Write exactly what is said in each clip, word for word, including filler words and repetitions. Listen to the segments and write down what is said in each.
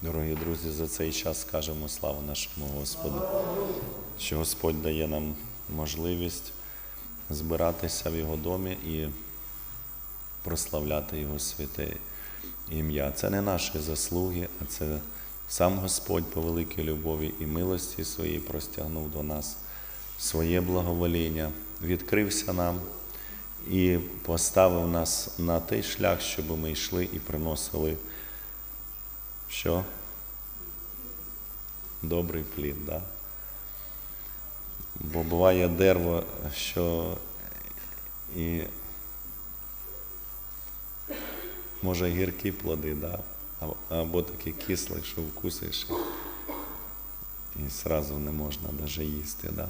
Дорогі друзі, за цей час скажемо славу нашому Господу, що Господь дає нам можливість збиратися в Його домі і прославляти Його святе ім'я. Це не наші заслуги, а це сам Господь по великій любові і милості своїй простягнув до нас своє благовоління, відкрився нам і поставив нас на той шлях, щоб ми йшли і приносили що? Добрий плід, да? Бо буває дерево, що і може гіркі плоди, да? Або такі кислі, що вкусиш і зразу не можна навіть їсти, да?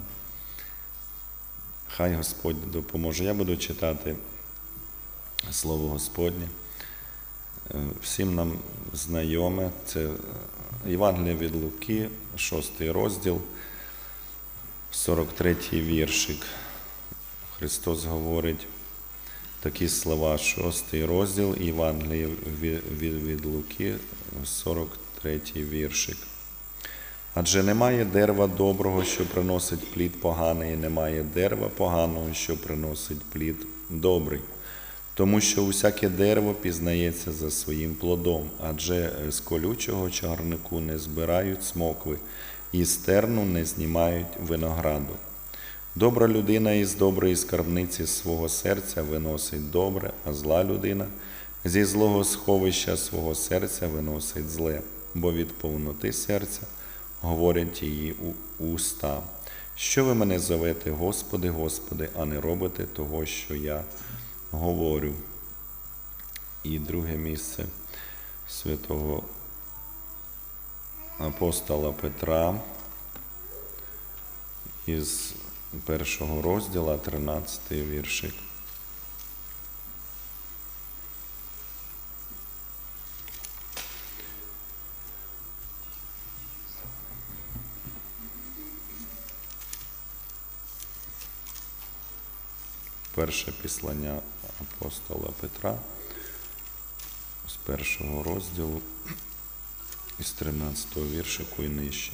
Хай Господь допоможе. Я буду читати Слово Господнє. Всім нам знайоме, це Євангеліє від Луки, шостий розділ, сорок третій віршик. Христос говорить такі слова, шостий розділ Євангелія від, від, від Луки, сорок третій віршик. Адже немає дерева доброго, що приносить плід поганий, і немає дерева поганого, що приносить плід добрий. Тому що усяке дерево пізнається за своїм плодом, адже з колючого чагарнику не збирають смокви, і з терну не знімають винограду. Добра людина із доброї скарбниці свого серця виносить добре, а зла людина зі злого сховища свого серця виносить зле, бо від повноти серця говорять її уста. Що ви мене зовете, Господи, Господи, а не робите того, що я говорю. І друге місце святого апостола Петра із першого розділу, тринадцятий віршик. Перше післання апостола Петра з першого розділу із тринадцятого віршику і нижче.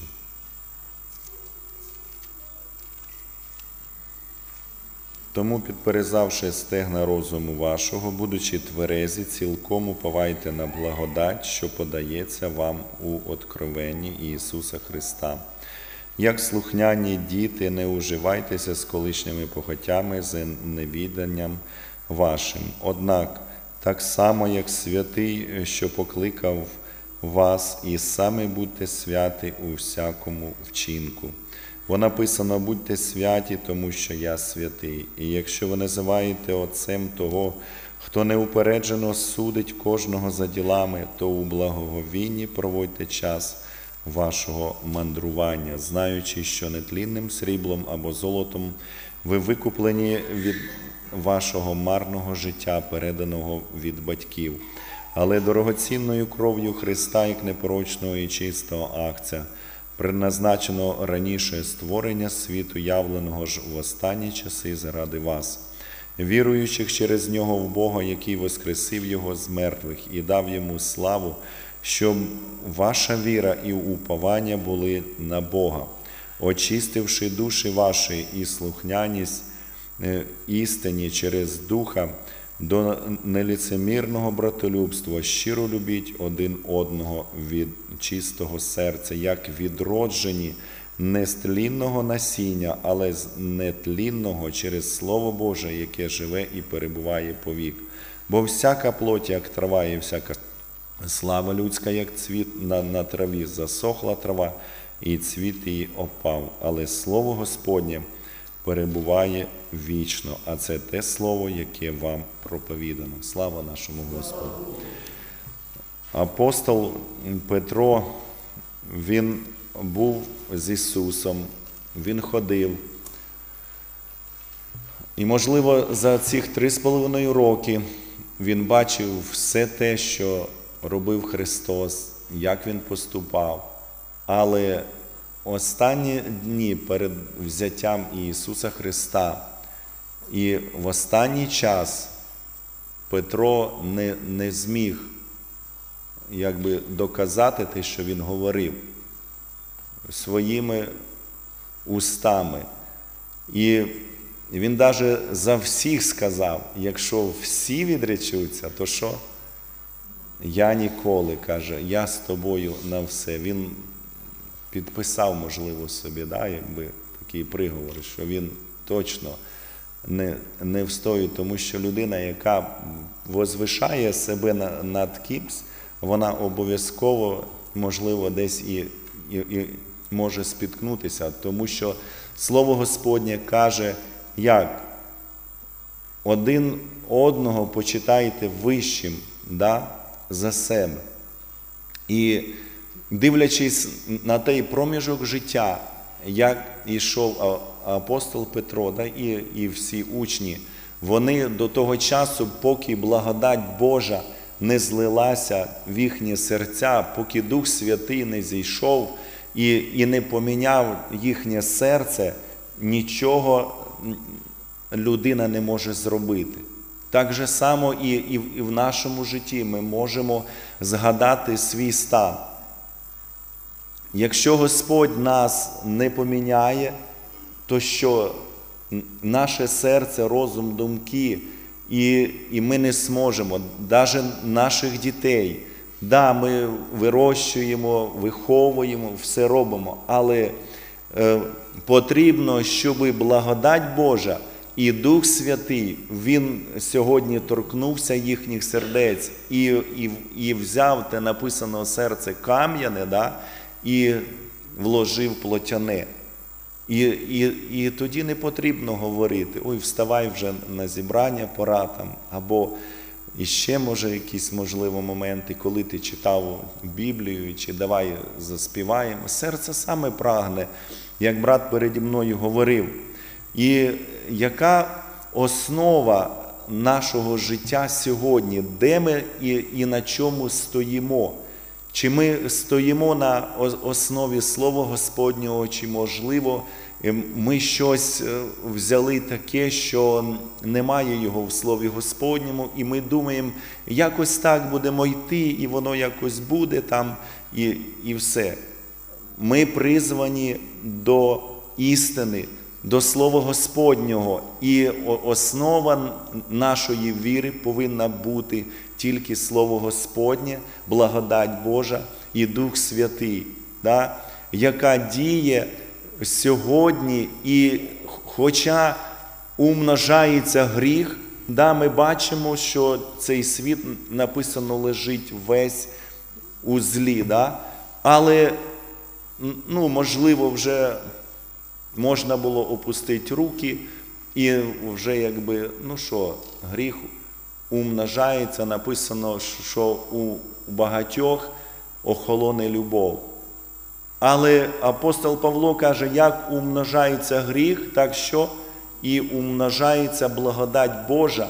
Тому, підперезавши стегна розуму вашого, будучи тверезі, цілком уповайте на благодать, що подається вам у откровенні Ісуса Христа. Як слухняні діти, не уживайтеся з колишніми похотями, з невіданням вашим. Однак, так само, як святий, що покликав вас, і самі будьте святі у всякому вчинку. Бо написано: будьте святі, тому що я святий. І якщо ви називаєте Отцем того, хто неупереджено судить кожного за ділами, то у благоговінні проводьте час вашого мандрування, знаючи, що нетлінним сріблом або золотом ви викуплені від вашого марного життя, переданого від батьків, але дорогоцінною кров'ю Христа, як непорочного і чистого агця, предназначено раніше створення світу, явленого ж в останні часи заради вас, віруючих через Нього в Бога, який воскресив Його з мертвих і дав Йому славу, щоб ваша віра і уповання були на Бога, очистивши душі ваші і слухняність істині через Духа до неліцемірного братолюбства, щиро любіть один одного від чистого серця, як відроджені не з тлінного насіння, але з нетлінного через Слово Боже, яке живе і перебуває повік. Бо всяка плоть, як трава, і всяка слава людська, як цвіт на, на траві, засохла трава, і цвіт її опав. Але Слово Господнє перебуває вічно, а це те Слово, яке вам проповідано. Слава нашому Господу. Апостол Петро, він був з Ісусом, він ходив. І, можливо, за цих три з половиною роки він бачив все те, що робив Христос, як Він поступав. Але останні дні перед взяттям Ісуса Христа і в останній час Петро не, не зміг якби доказати те, що він говорив своїми устами. І він навіть за всіх сказав, якщо всі відречуться, то що? Я ніколи, каже, я з тобою на все. Він підписав, можливо, собі, да, якби такий приговор, що він точно не, не встоїть, тому що людина, яка возвишає себе над кимсь, вона обов'язково, можливо, десь і, і, і може спіткнутися, тому що Слово Господнє каже, як? Один одного почитайте вищим, да, за себе. І дивлячись на той проміжок життя, як йшов апостол Петро, да, і, і всі учні, вони до того часу, поки благодать Божа не злилася в їхні серця, поки Дух Святий не зійшов і, і не поміняв їхнє серце, нічого людина не може зробити. Так же само і, і, і в нашому житті ми можемо згадати свій стан. Якщо Господь нас не поміняє, то що наше серце, розум, думки, і, і ми не зможемо, навіть наших дітей, да, ми вирощуємо, виховуємо, все робимо, але е, потрібно, щоб благодать Божа і Дух Святий, Він сьогодні торкнувся їхніх сердець і, і, і взяв те написано серце кам'яне, да, і вложив плотяне. І, і, і тоді не потрібно говорити, ой, вставай вже на зібрання, пора там, або іще, може, якісь, можливо, моменти, коли ти читав Біблію, чи давай заспіваємо. Серце саме прагне, як брат переді мною говорив. І яка основа нашого життя сьогодні, де ми і, і на чому стоїмо? Чи ми стоїмо на основі Слова Господнього, чи, можливо, ми щось взяли таке, що немає його в Слові Господньому, і ми думаємо, якось так будемо йти, і воно якось буде там, і, і все. Ми призвані до істини, до Слова Господнього, і основа нашої віри повинна бути тільки Слово Господнє, благодать Божа і Дух Святий, да, яка діє сьогодні, і хоча умножається гріх, да, ми бачимо, що цей світ, написано, лежить весь у злі, да, але, ну, можливо, вже можна було опустити руки, і вже якби, ну що, гріх умножається, написано, що у багатьох охолоне любов. Але апостол Павло каже, як умножається гріх, так що і умножається благодать Божа,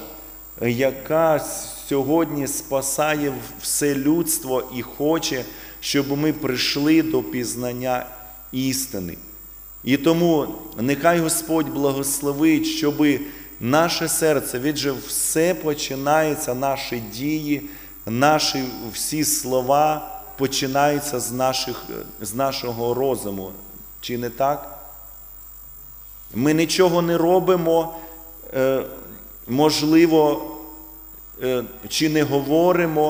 яка сьогодні спасає все людство і хоче, щоб ми прийшли до пізнання істини. І тому нехай Господь благословить, щоб наше серце, відже все починається, наші дії, наші всі слова починаються з, наших, з нашого розуму. Чи не так? Ми нічого не робимо, можливо, чи не говоримо,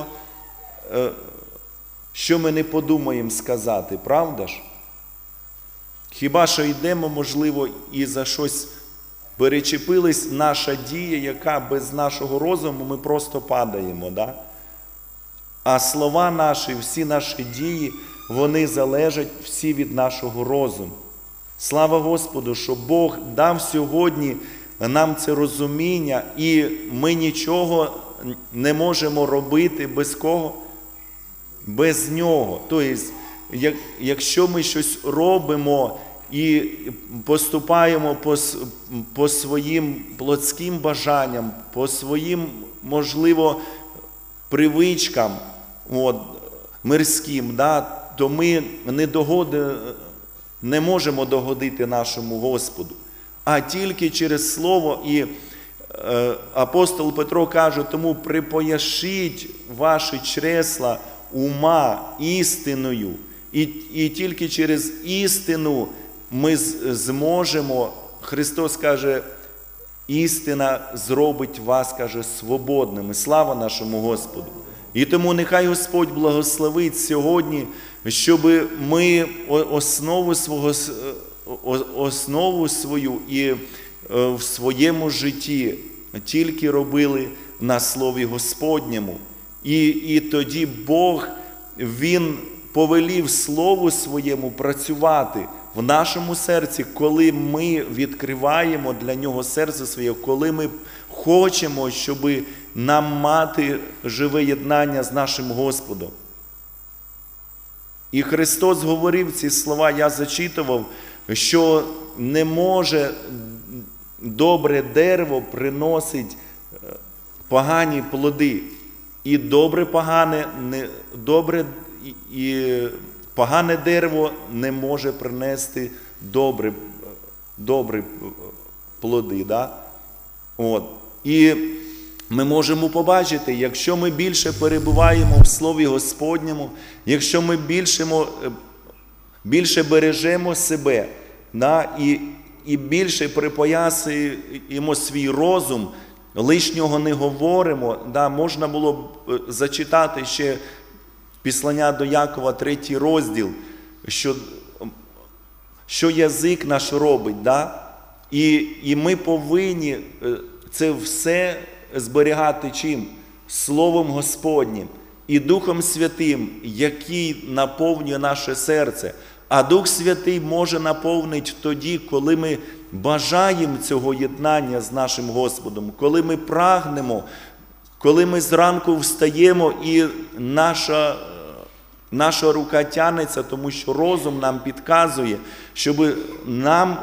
що ми не подумаємо сказати, правда ж? Хіба що йдемо, можливо, і за щось перечепилась наша дія, яка без нашого розуму ми просто падаємо, да? А слова наші, всі наші дії, вони залежать всі від нашого розуму. Слава Господу, що Бог дав сьогодні нам це розуміння, і ми нічого не можемо робити без кого? Без Нього. Тобто, як, якщо ми щось робимо і поступаємо по, по своїм плотським бажанням, по своїм, можливо, привичкам, от, мирським, да, то ми не, догоди, не можемо догодити нашому Господу. А тільки через Слово, і е, апостол Петро каже, тому припояшіть ваші чресла ума істиною. І, і тільки через істину ми зможемо, Христос каже, істина зробить вас, каже, свободними. Слава нашому Господу! І тому нехай Господь благословить сьогодні, щоб ми основу, свого, основу свою і в своєму житті тільки робили на Слові Господньому. І, і тоді Бог, Він повелів Слову Своєму працювати в нашому серці, коли ми відкриваємо для Нього серце своє, коли ми хочемо, щоб нам мати живе єднання з нашим Господом. І Христос говорив ці слова, я зачитував, що не може добре дерево приносить погані плоди. І добре погане, не, добре і погане дерево не може принести добре, добрі плоди. Да? От. І ми можемо побачити, якщо ми більше перебуваємо в Слові Господньому, якщо ми більше, більше бережемо себе, да? і, і більше припоясуємо свій розум, лишнього не говоримо, да? Можна було б зачитати ще Післання до Якова, третій розділ, що, що язик наш робить. Да? І, і ми повинні це все зберігати чим? Словом Господнім і Духом Святим, який наповнює наше серце. А Дух Святий може наповнити тоді, коли ми бажаємо цього єднання з нашим Господом, коли ми прагнемо, коли ми зранку встаємо і наша, наша рука тягнеться, тому що розум нам підказує, щоб нам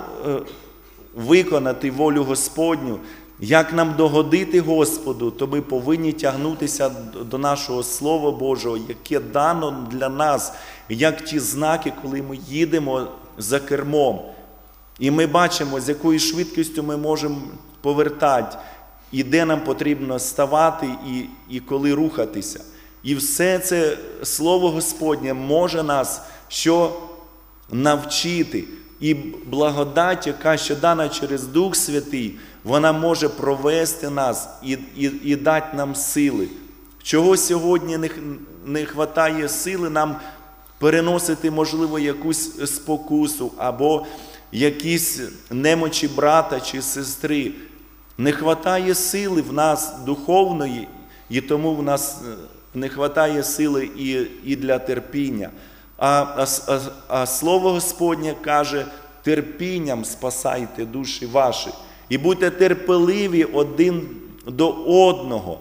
виконати волю Господню, як нам догодити Господу, то ми повинні тягнутися до нашого Слова Божого, яке дано для нас, як ті знаки, коли ми їдемо за кермом. І ми бачимо, з якою швидкістю ми можемо повертати, і де нам потрібно ставати, і, і коли рухатися. І все це Слово Господнє може нас що навчити. І благодать, яка ще дана через Дух Святий, вона може провести нас і, і, і дати нам сили. Чого сьогодні не, не вистачає сили нам переносити, можливо, якусь спокусу або якісь немочі брата чи сестри. Не вистачає сили в нас духовної, і тому в нас не вистачає сили і, і для терпіння. А, а, а, а Слово Господнє каже, терпінням спасайте душі ваші. І будьте терпеливі один до одного.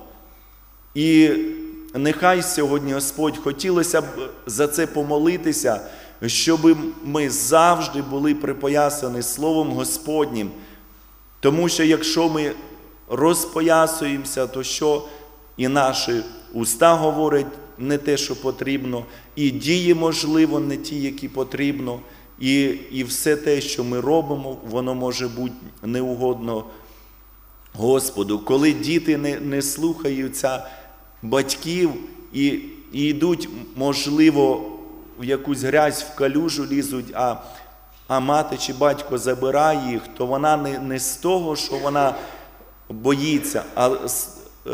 І нехай сьогодні, Господь, хотілося б за це помолитися, щоб ми завжди були припоясані Словом Господнім. Тому що якщо ми розпоясуємося, то що і наші уста говорять не те, що потрібно, і дії, можливо, не ті, які потрібно, і, і все те, що ми робимо, воно може бути неугодно Господу. Коли діти не, не слухаються батьків і, і йдуть, можливо, в якусь грязь, в калюжу лізуть, а, а мати чи батько забирає їх, то вона не, не з того, що вона боїться, а з,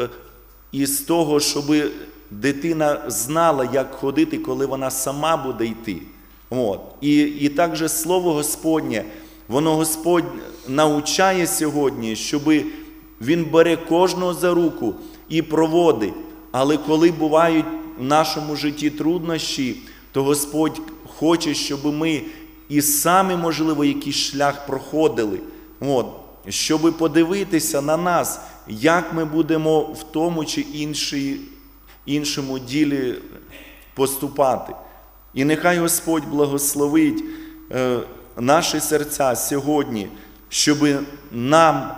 і з того, щоб дитина знала, як ходити, коли вона сама буде йти. От. І, і також Слово Господнє, воно Господь навчає сьогодні, щоб Він бере кожного за руку і проводить. Але коли бувають в нашому житті труднощі, то Господь хоче, щоб ми і самі, можливо, якийсь шлях проходили. От. Щоб подивитися на нас, як ми будемо в тому чи іншій, іншому ділі поступати. І нехай Господь благословить е, наші серця сьогодні, щоб нам,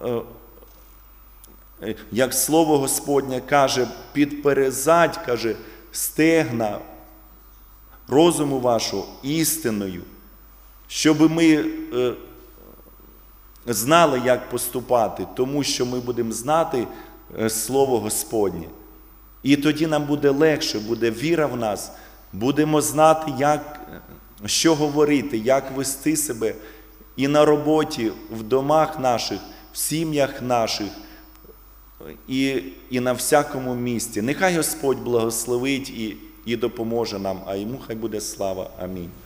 е, як Слово Господнє каже, підперезать, каже, стегна розуму вашого істиною, щоб ми е, знали, як поступати, тому що ми будемо знати Слово Господнє. І тоді нам буде легше, буде віра в нас, будемо знати, як, що говорити, як вести себе і на роботі, в домах наших, в сім'ях наших, і, і на всякому місці. Нехай Господь благословить і, і допоможе нам, а йому хай буде слава. Амінь.